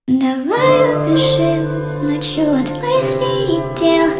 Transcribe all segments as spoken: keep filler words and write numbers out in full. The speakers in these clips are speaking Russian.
Давай убежим ночью от мыслей и дел,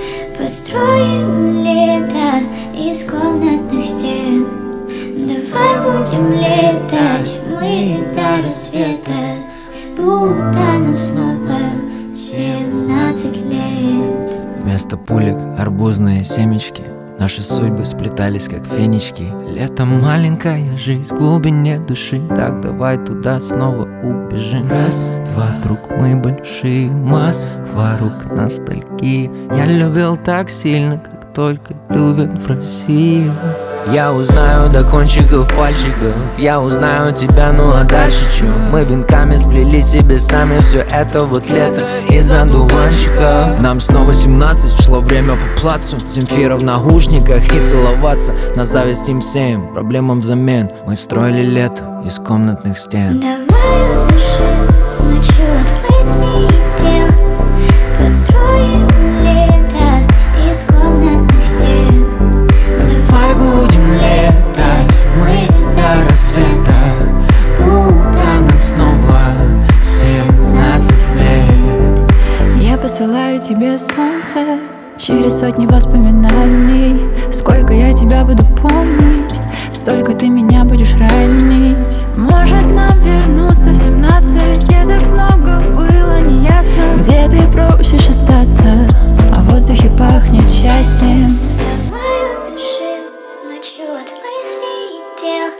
построим лето из комнатных стен. Давай будем летать мы до рассвета, будто нам снова семнадцать лет. Вместо пулек арбузные семечки, наши судьбы сплетались, как фенечки. Лето маленькая жизнь в глубине души, так давай туда снова убежим. Раз, два, друг, мы большие, Москва, рук ностальгии. Я любил так сильно, как только любят в России. Я узнаю до кончиков пальчиков, я узнаю тебя, ну а дальше чё? Мы венками сплели себе сами все это вот лето из одуванчиков. Нам снова семнадцать, шло время по плацу, Земфира в наушниках и целоваться. На зависть им всем, проблемам взамен мы строили лето из комнатных стен. Давай убежим ночью от мыслей и дел, построим лето из комнатных стен. Давай будем летать мы до рассвета, будто нам снова семнадцать лет. Я посылаю тебе солнце через сотни воспоминаний. Сколько я тебя буду помнить, столько ты меня будешь ранить. Может нам вернуться в семнадцать, где так много было неясно, где ты просишь остаться, а в воздухе пахнет счастьем. Давай убежим ночью от мыслей и дел,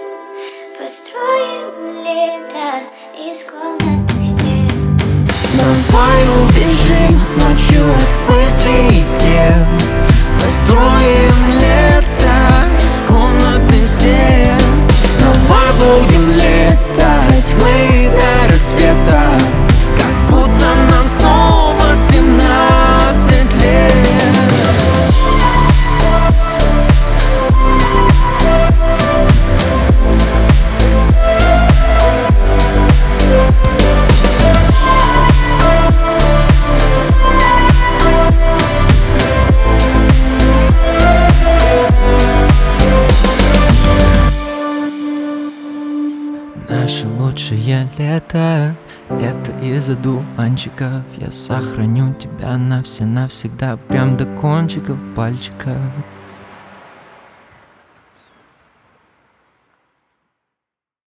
построим лето из комнатных стен. Давай убежим ночью от мыслей и дел, построим лето из комнатных стен. Давай будем летать мы до рассвета, как будто нам снова семнадцать лет. Наше лучшее лето, лето из одуванчиков. Я сохраню тебя навсе навсегда, прям до кончиков пальчиков.